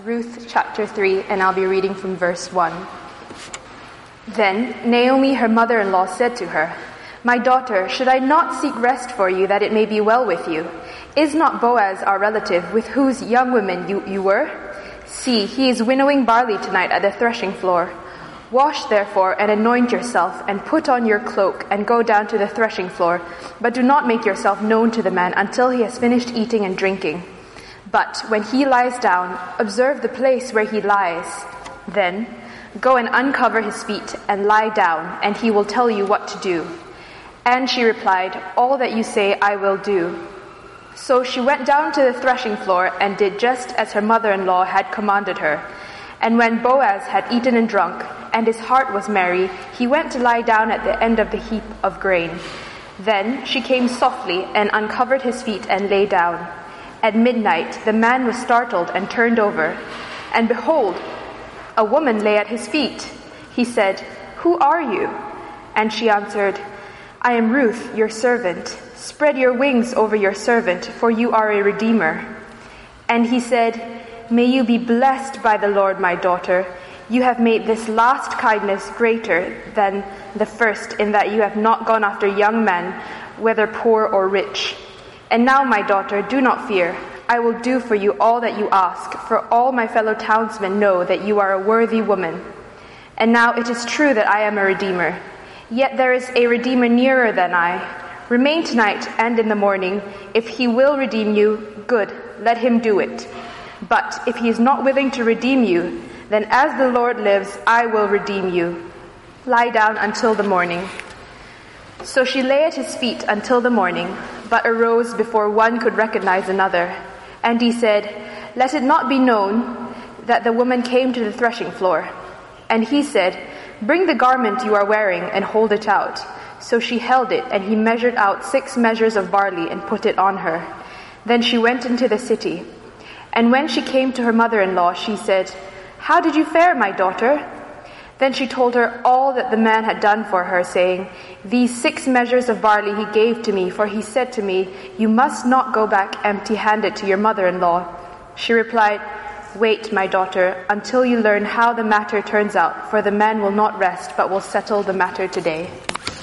Ruth chapter 3, and I'll be reading from verse 1. Then Naomi, her mother-in-law, said to her, "My daughter, should I not seek rest for you, that it may be well with you? Is not Boaz our relative, with whose young women you were? See, he is winnowing barley tonight at the threshing floor. Wash therefore and anoint yourself, and put on your cloak, and go down to the threshing floor, but do not make yourself known to the man until he has finished eating and drinking. But when he lies down, observe the place where he lies. Then go and uncover his feet and lie down, and he will tell you what to do." And she replied, "All that you say I will do." So she went down to the threshing floor and did just as her mother-in-law had commanded her. And when Boaz had eaten and drunk, and his heart was merry, he went to lie down at the end of the heap of grain. Then she came softly and uncovered his feet and lay down. At midnight the man was startled and turned over, and behold, a woman lay at his feet. He said, "Who are you?" And she answered, "I am Ruth, your servant. Spread your wings over your servant, for you are a redeemer." And he said, "May you be blessed by the Lord, my daughter. You have made this last kindness greater than the first, in that you have not gone after young men, whether poor or rich. And now, my daughter, do not fear. I will do for you all that you ask, for all my fellow townsmen know that you are a worthy woman. And now it is true that I am a redeemer. Yet there is a redeemer nearer than I. Remain tonight and in the morning. If he will redeem you, good, let him do it. But if he is not willing to redeem you, then as the Lord lives, I will redeem you. Lie down until the morning." So she lay at his feet until the morning, but arose before one could recognize another. And he said, "Let it not be known that the woman came to the threshing floor." And he said, "Bring the garment you are wearing and hold it out." So she held it, and he measured out 6 measures of barley and put it on her. Then she went into the city. And when she came to her mother-in-law, she said, "How did you fare, my daughter?" Then she told her all that the man had done for her, saying, "These 6 measures of barley he gave to me, for he said to me, 'You must not go back empty-handed to your mother-in-law.'" She replied, "Wait, my daughter, until you learn how the matter turns out, for the man will not rest, but will settle the matter today."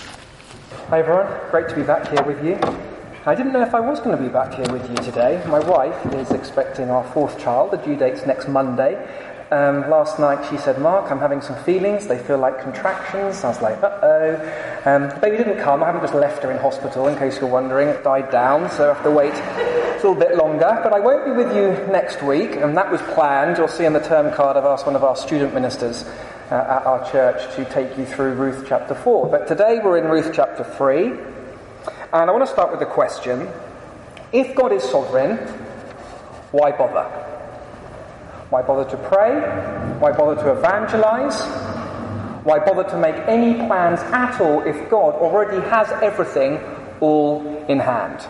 Hi everyone, great to be back here with you. I didn't know if I was going to be back here with you today. My wife is expecting our 4th child. The due date's next Monday. Last night she said, "Mark, I'm having some feelings. They feel like contractions." I was like, uh-oh. The baby didn't come. I haven't just left her in hospital, in case you're wondering. It died down, so I have to wait a little bit longer. But I won't be with you next week, and that was planned. You'll see in the term card I've asked one of our student ministers at our church to take you through Ruth chapter 4. But today we're in Ruth chapter 3, and I want to start with the question, if God is sovereign, why bother? Why bother to pray? Why bother to evangelize? Why bother to make any plans at all if God already has everything all in hand?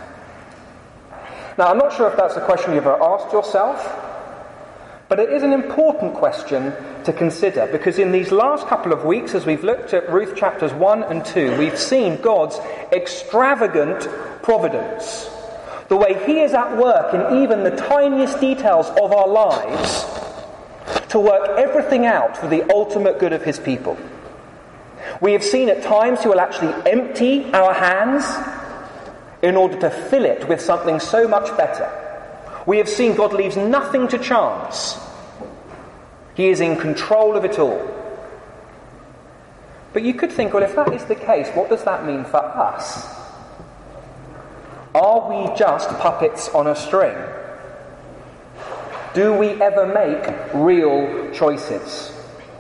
Now, I'm not sure if that's a question you've ever asked yourself, but it is an important question to consider, because in these last couple of weeks, as we've looked at Ruth chapters 1 and 2, we've seen God's extravagant providence. The way he is at work in even the tiniest details of our lives to work everything out for the ultimate good of his people. We have seen at times he will actually empty our hands in order to fill it with something so much better. We have seen God leaves nothing to chance. He is in control of it all. But you could think, well, if that is the case, what does that mean for us? Are we just puppets on a string? Do we ever make real choices?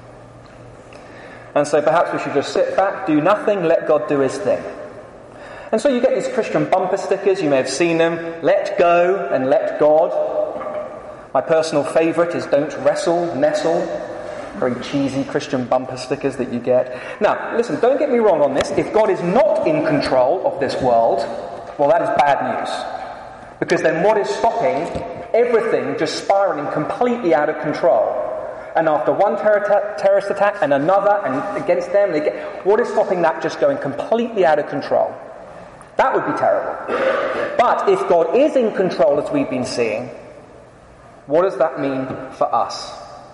And so perhaps we should just sit back, do nothing, let God do his thing. And so you get these Christian bumper stickers, you may have seen them, "Let go" and "Let God." My personal favourite is "Don't wrestle, nestle." Very cheesy Christian bumper stickers that you get. Now, listen, don't get me wrong on this. If God is not in control of this world, well, that is bad news. Because then what is stopping everything just spiralling completely out of control? And after one terrorist attack and another, and against them, what is stopping that just going completely out of control? That would be terrible. But if God is in control, as we've been seeing, What does that mean for us?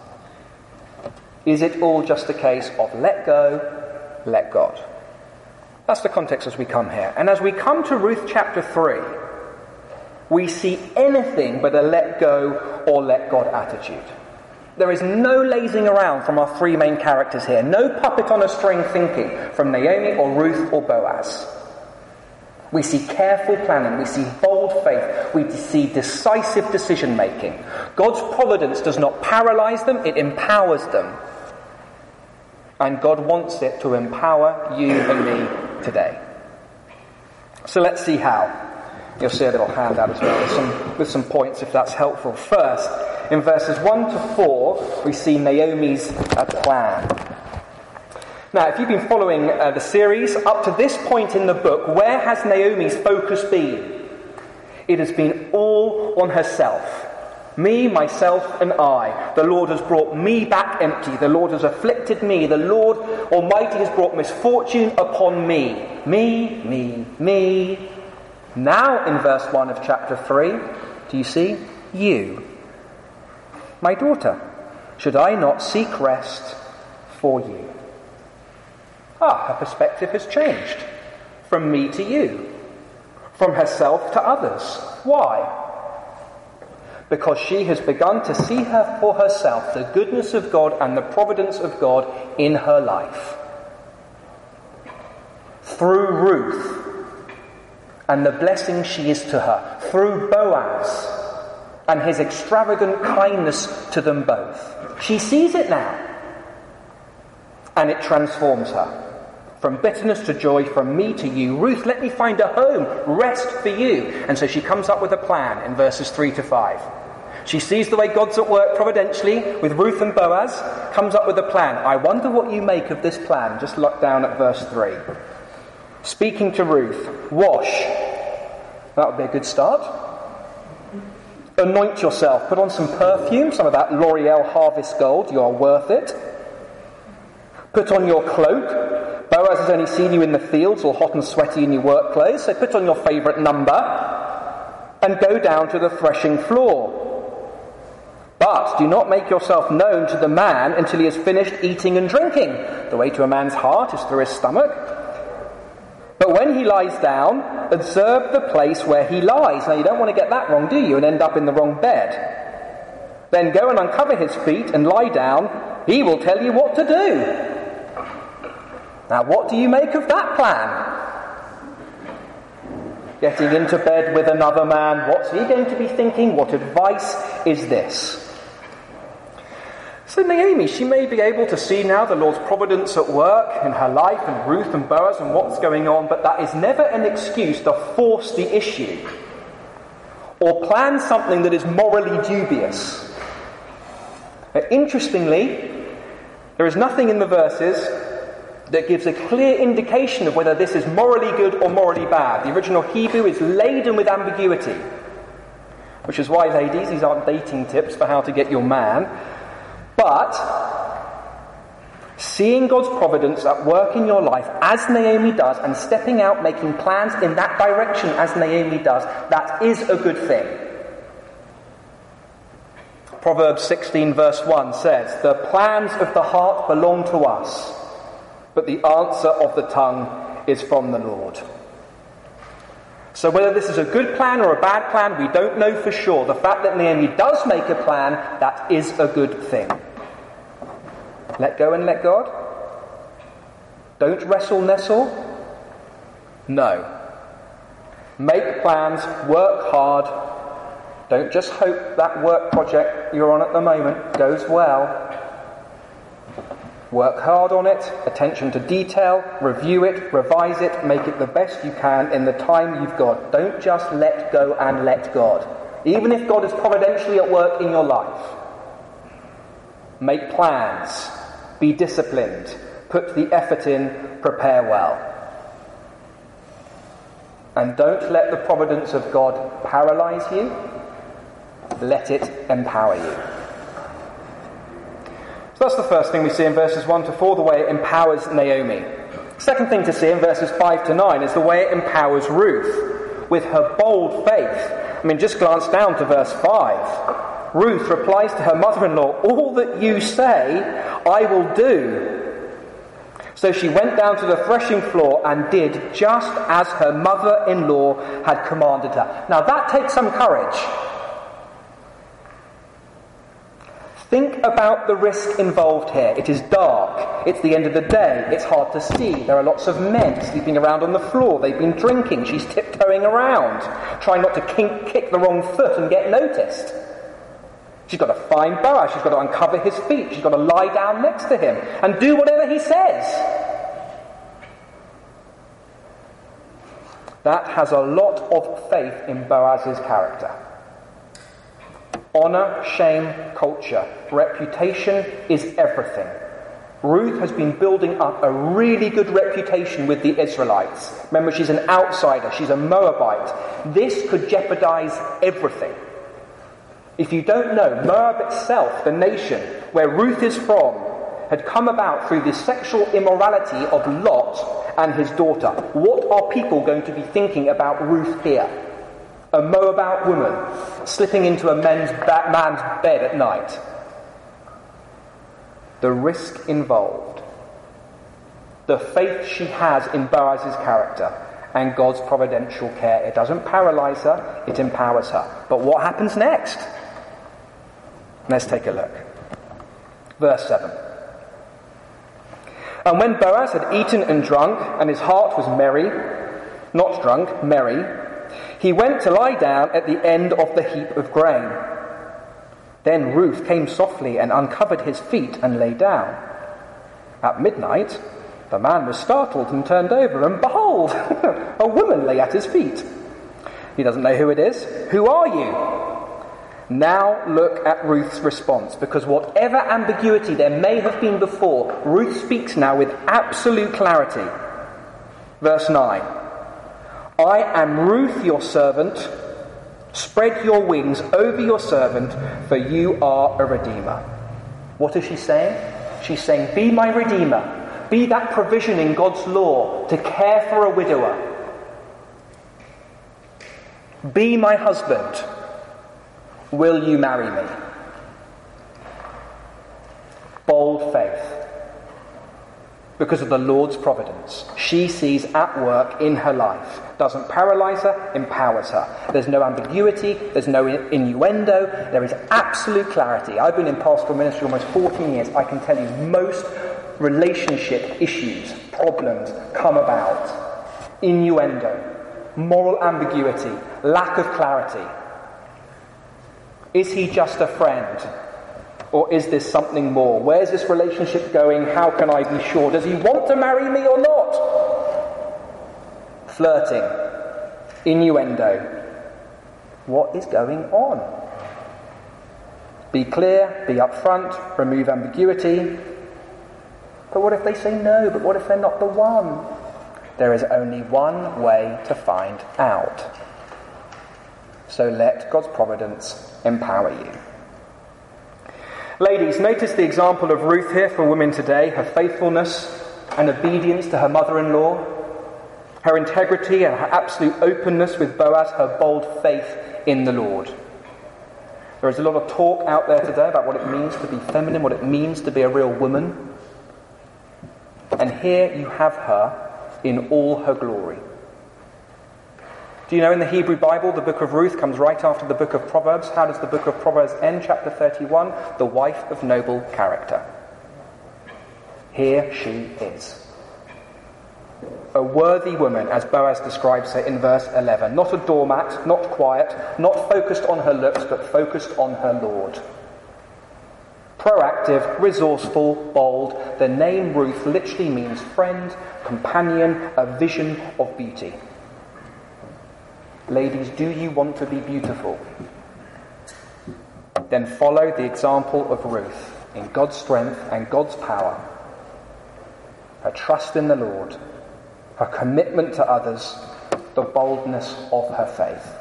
Is it all just a case of let go, let God? That's the context as we come here. And as we come to Ruth chapter 3, we see anything but a let go or let God attitude. There is no lazing around from our three main characters here. No puppet on a string thinking from Naomi or Ruth or Boaz. We see careful planning. We see bold faith. We see decisive decision making. God's providence does not paralyze them, it empowers them. And God wants it to empower you and me today. So let's see how. You'll see a little handout as well with some points if that's helpful. First, in verses 1 to 4, we see Naomi's plan. Now, if you've been following the series, up to this point in the book, where has Naomi's focus been? It has been all on herself. Me, myself, and I. The Lord has brought me back empty. The Lord has afflicted me. The Lord Almighty has brought misfortune upon me. Me. Now, in verse 1 of chapter 3, do you see? You, my daughter, should I not seek rest for you? Her perspective has changed. From me to you. From herself to others. Why? Because she has begun to see her for herself, the goodness of God and the providence of God in her life. Through Ruth and the blessing she is to her. Through Boaz and his extravagant kindness to them both. She sees it now. And it transforms her. From bitterness to joy, from me to you. Ruth, let me find a home, rest for you. And so she comes up with a plan in verses 3 to 5. She sees the way God's at work providentially with Ruth and Boaz, comes up with a plan. I wonder what you make of this plan. Just look down at verse 3. Speaking to Ruth, wash. That would be a good start. Anoint yourself. Put on some perfume, some of that L'Oreal Harvest Gold. You are worth it. Put on your cloak. Boaz has only seen you in the fields all hot and sweaty in your work clothes, so put on your favourite number and go down to the threshing floor. But do not make yourself known to the man until he has finished eating and drinking. The way to a man's heart is through his stomach. But when he lies down, observe the place where he lies. Now you don't want to get that wrong, do you, and end up in the wrong bed. Then go and uncover his feet and lie down. He will tell you what to do. Now, what do you make of that plan? Getting into bed with another man, what's he going to be thinking? What advice is this? So Naomi, she may be able to see now the Lord's providence at work in her life and Ruth and Boaz and what's going on, but that is never an excuse to force the issue or plan something that is morally dubious. Interestingly, there is nothing in the verses that gives a clear indication of whether this is morally good or morally bad. The original Hebrew is laden with ambiguity, which is why, ladies, these aren't dating tips for how to get your man. But seeing God's providence at work in your life, as Naomi does, and stepping out, making plans in that direction as Naomi does, that is a good thing. Proverbs 16 verse 1 says, "The plans of the heart belong to us, but the answer of the tongue is from the Lord." So whether this is a good plan or a bad plan, we don't know for sure. The fact that Naomi does make a plan, that is a good thing. Let go and let God? Don't wrestle, nestle? No. Make plans, work hard. Don't just hope that work project you're on at the moment goes well. Work hard on it, attention to detail, review it, revise it, make it the best you can in the time you've got. Don't just let go and let God. Even if God is providentially at work in your life. Make plans, be disciplined, put the effort in, prepare well. And don't let the providence of God paralyze you, let it empower you. So that's the first thing we see in verses 1 to 4, the way it empowers Naomi. Second thing to see in verses 5 to 9 is the way it empowers Ruth with her bold faith. I mean, just glance down to verse 5. Ruth replies to her mother-in-law, "All that you say, I will do." So she went down to the threshing floor and did just as her mother-in-law had commanded her. Now that takes some courage. Think about the risk involved here. It is dark. It's the end of the day. It's hard to see. There are lots of men sleeping around on the floor. They've been drinking. She's tiptoeing around, trying not to kick the wrong foot and get noticed. She's got to find Boaz. She's got to uncover his feet. She's got to lie down next to him and do whatever he says. That has a lot of faith in Boaz's character. Honour, shame, culture, reputation is everything. Ruth has been building up a really good reputation with the Israelites. Remember, she's an outsider. She's a Moabite. This could jeopardize everything. If you don't know, Moab itself, the nation where Ruth is from, had come about through the sexual immorality of Lot and his daughter. What are people going to be thinking about Ruth here? A Moabite woman slipping into a man's bed at night. The risk involved. The faith she has in Boaz's character and God's providential care. It doesn't paralyze her, it empowers her. But what happens next? Let's take a look. Verse 7. And when Boaz had eaten and drunk, and his heart was merry, not drunk, merry, he went to lie down at the end of the heap of grain. Then Ruth came softly and uncovered his feet and lay down. At midnight, the man was startled and turned over, and behold, a woman lay at his feet. He doesn't know who it is. Who are you? Now look at Ruth's response, because whatever ambiguity there may have been before, Ruth speaks now with absolute clarity. Verse 9. I am Ruth, your servant. Spread your wings over your servant, for you are a redeemer. What is she saying? She's saying, be my redeemer. Be that provision in God's law to care for a widower. Be my husband. Will you marry me? Bold faith. Because of the Lord's providence. She sees at work in her life. Doesn't paralyze her, empowers her. There's no ambiguity, there's no innuendo, there is absolute clarity. I've been in pastoral ministry almost 14 years. I can tell you most relationship issues, problems come about. Innuendo, moral ambiguity, lack of clarity. Is he just a friend? Or is this something more? Where's this relationship going? How can I be sure? Does he want to marry me or not? Flirting. Innuendo. What is going on? Be clear, be upfront, remove ambiguity. But what if they say no? But what if they're not the one? There is only one way to find out. So let God's providence empower you. Ladies, notice the example of Ruth here for women today, her faithfulness and obedience to her mother-in-law, her integrity and her absolute openness with Boaz, her bold faith in the Lord. There is a lot of talk out there today about what it means to be feminine, what it means to be a real woman. And here you have her in all her glory. Do you know in the Hebrew Bible, the book of Ruth comes right after the book of Proverbs? How does the book of Proverbs end? Chapter 31, the wife of noble character. Here she is. A worthy woman, as Boaz describes her in verse 11. Not a doormat, not quiet, not focused on her looks, but focused on her Lord. Proactive, resourceful, bold. The name Ruth literally means friend, companion, a vision of beauty. Ladies, do you want to be beautiful? Then follow the example of Ruth in God's strength and God's power. Her trust in the Lord, her commitment to others, the boldness of her faith.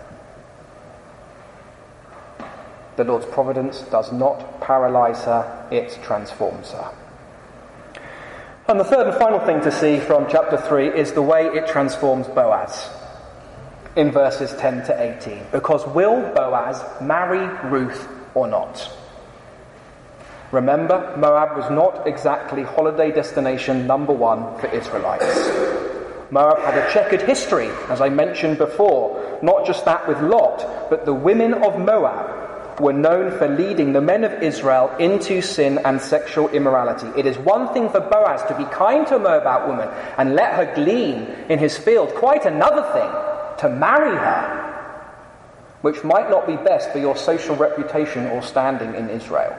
The Lord's providence does not paralyze her, it transforms her. And the third and final thing to see from chapter 3 is the way it transforms Boaz. In verses 10 to 18. Because will Boaz marry Ruth or not? Remember, Moab was not exactly holiday destination number one for Israelites. Moab had a checkered history, as I mentioned before. Not just that with Lot, but the women of Moab were known for leading the men of Israel into sin and sexual immorality. It is one thing for Boaz to be kind to a Moabite woman and let her glean in his field, quite another thing to marry her, which might not be best for your social reputation or standing in Israel.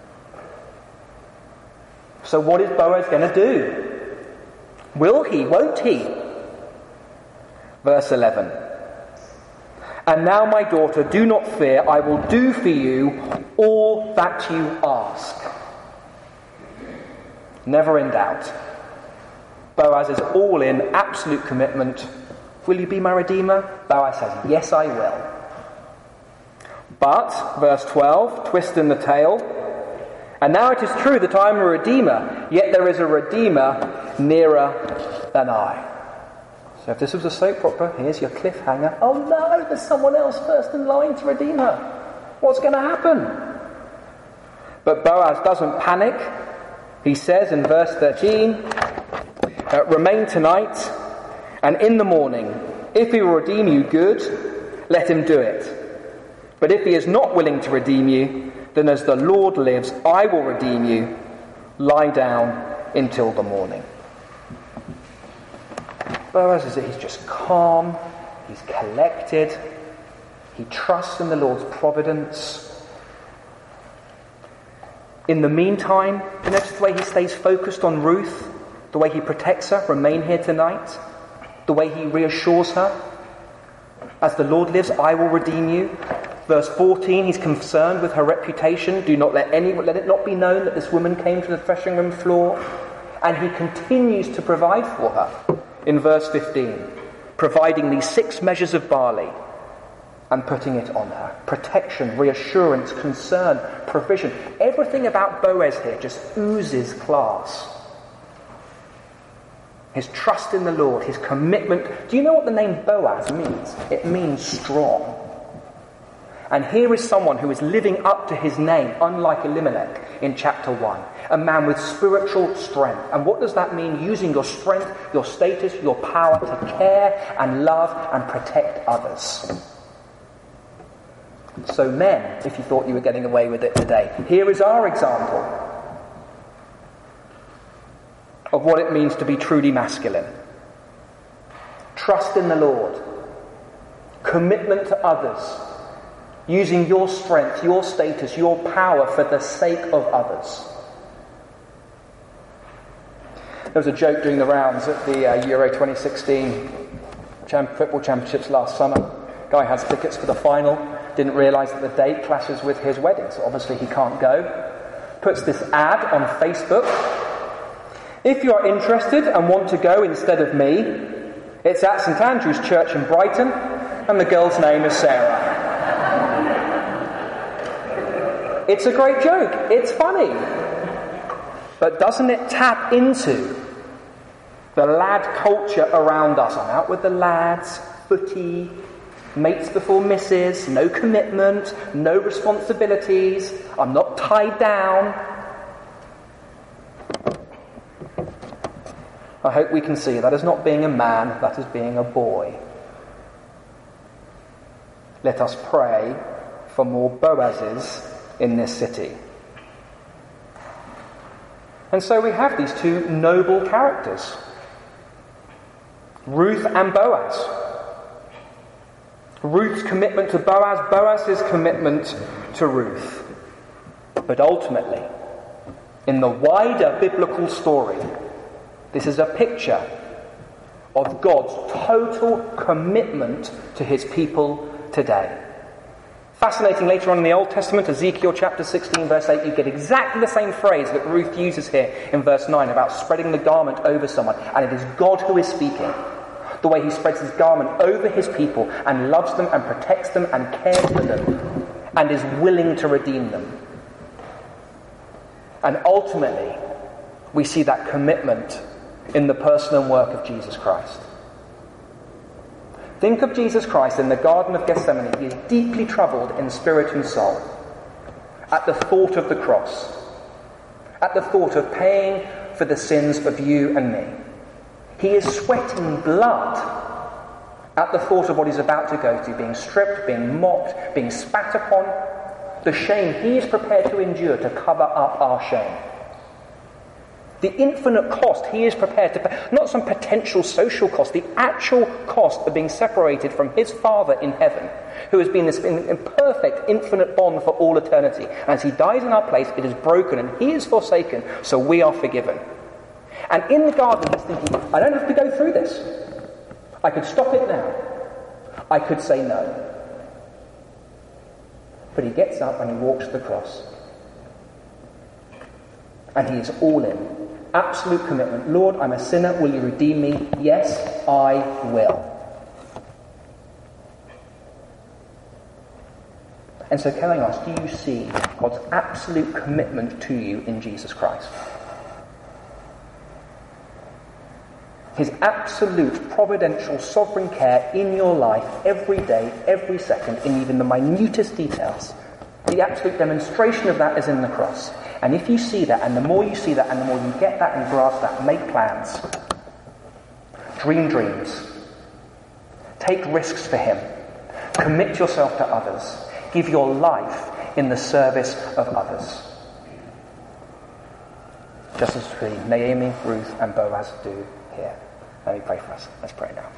So what is Boaz going to do? Will he? Won't he? Verse 11. And now, my daughter, do not fear. I will do for you all that you ask. Never in doubt. Boaz is all in, absolute commitment. Will you be my redeemer? Boaz says, yes, I will. But, verse 12, twist in the tale. And now it is true that I am a redeemer, yet there is a redeemer nearer than I. So if this was a soap opera, here's your cliffhanger. Oh no, there's someone else first in line to redeem her. What's going to happen? But Boaz doesn't panic. He says in verse 13, remain tonight, and in the morning, if he will redeem you, good, let him do it. But if he is not willing to redeem you, then as the Lord lives, I will redeem you. Lie down until the morning. Boaz he's just calm, he's collected, he trusts in the Lord's providence. In the meantime, you notice the way he stays focused on Ruth, the way he protects her, remain here tonight, the way he reassures her. As the Lord lives, I will redeem you. Verse 14, he's concerned with her reputation. Do not let it not be known that this woman came to the threshing room floor. And he continues to provide for her. In verse 15, providing these 6 measures of barley and putting it on her. Protection, reassurance, concern, provision. Everything about Boaz here just oozes class. His trust in the Lord, his commitment. Do you know what the name Boaz means? It means strong. And here is someone who is living up to his name, unlike Elimelech in chapter 1. A man with spiritual strength. And what does that mean? Using your strength, your status, your power to care and love and protect others. So men, if you thought you were getting away with it today, here is our example of what it means to be truly masculine. Trust in the Lord. Commitment to others. Using your strength, your status, your power for the sake of others. There was a joke doing the rounds at the Euro 2016 football championships last summer. Guy has tickets for the final, didn't realise that the date clashes with his wedding, so obviously he can't go. Puts this ad on Facebook. If you are interested and want to go instead of me, it's at St Andrew's Church in Brighton, and the girl's name is Sarah. It's a great joke. It's funny. But doesn't it tap into the lad culture around us? I'm out with the lads, footy, mates before misses, no commitment, no responsibilities, I'm not tied down. I hope we can see that is not being a man, that is being a boy. Let us pray for more Boazes in this city. And so we have these 2 noble characters, Ruth and Boaz. Ruth's commitment to Boaz, Boaz's commitment to Ruth. But ultimately, in the wider biblical story, this is a picture of God's total commitment to his people today. Fascinating, later on in the Old Testament, Ezekiel chapter 16 verse 8, you get exactly the same phrase that Ruth uses here in verse 9 about spreading the garment over someone. And it is God who is speaking. The way he spreads his garment over his people and loves them and protects them and cares for them and is willing to redeem them. And ultimately, we see that commitment in the person and work of Jesus Christ. Think of Jesus Christ in the Garden of Gethsemane. He is deeply troubled in spirit and soul. at the thought of the cross, at the thought of paying for the sins of you and me. He is sweating blood at the thought of what he's about to go through, being stripped, being mocked, being spat upon, the shame he is prepared to endure to cover up our shame. The infinite cost he is prepared to pay, not some potential social cost, the actual cost of being separated from his Father in heaven, who has been this in perfect, infinite bond for all eternity. As he dies in our place, it is broken and he is forsaken, so we are forgiven. And in the garden, he's thinking, I don't have to go through this. I could stop it now. I could say no. But he gets up and he walks to the cross. And he is all in. Absolute commitment. Lord, I'm a sinner. Will you redeem me? Yes, I will. And so can I ask, do you see God's absolute commitment to you in Jesus Christ? His absolute providential sovereign care in your life every day, every second, in even the minutest details. The absolute demonstration of that is in the cross. And if you see that, and the more you see that, and the more you get that and grasp that, make plans. Dream dreams. Take risks for him. Commit yourself to others. Give your life in the service of others. Just as Naomi, Ruth, and Boaz do here. Let me pray for us. Let's pray now.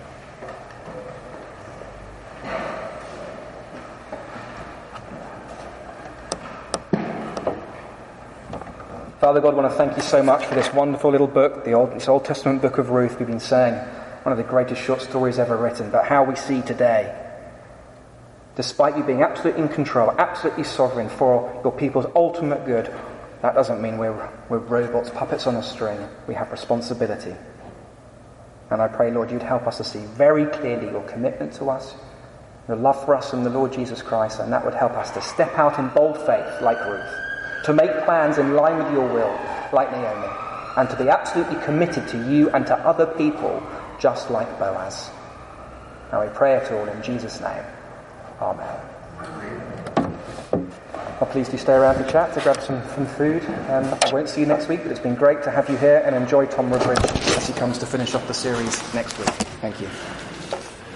Father God, I want to thank you so much for this wonderful little book, this Old Testament book of Ruth we've been saying. One of the greatest short stories ever written, but how we see today, despite you being absolutely in control, absolutely sovereign for your people's ultimate good, that doesn't mean we're robots, puppets on a string. We have responsibility. And I pray, Lord, you'd help us to see very clearly your commitment to us, your love for us in the Lord Jesus Christ, and that would help us to step out in bold faith like Ruth, to make plans in line with your will like Naomi, and to be absolutely committed to you and to other people just like Boaz. Now we pray it all in Jesus' name. Amen. Well, please do stay around to chat, to grab some food. I won't see you next week, but it's been great to have you here, and enjoy Tom Woodbridge as he comes to finish off the series next week. Thank you.